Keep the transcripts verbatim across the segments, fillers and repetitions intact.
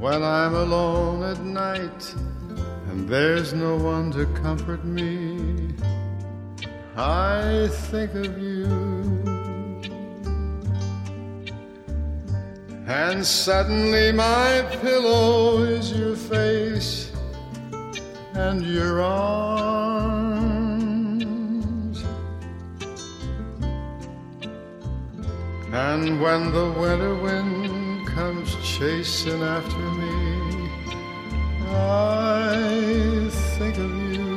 when I'm alone at night and there's no one to comfort me, I think of you. And suddenly my pillow is your face and your arms. And when the winter wind comes chasing after me, I think of you.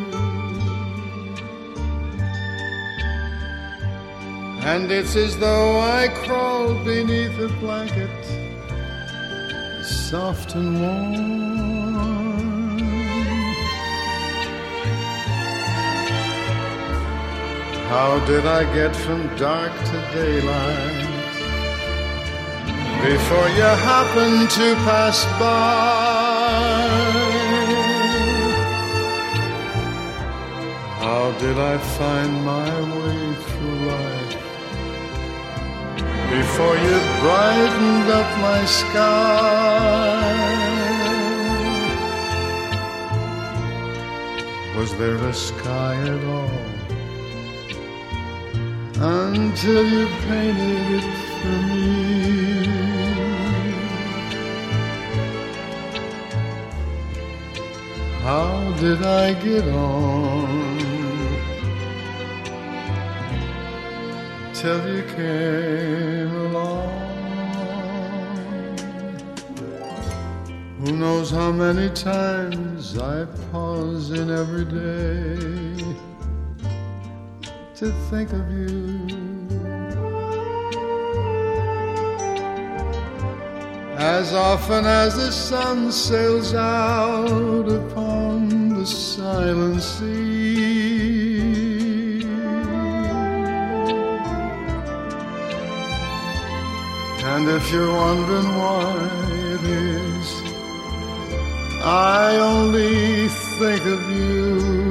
And it's as though I crawled beneath a blanket, soft and warm. How did I get from dark to daylight before you happened to pass by? How did I find my way through life before you brightened up my sky? Was there a sky at all until you painted it for me? How did I get on till you came along? Who knows how many times I pause in every day to think of you. As often as the sun sails out upon the silent sea, and if you're wondering why it is I only think of you,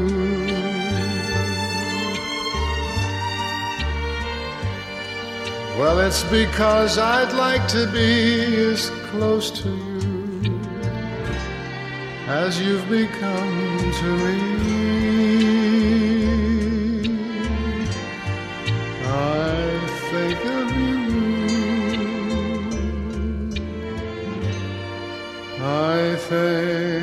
well, it's because I'd like to be as close to you as you've become to me. I think of you, I think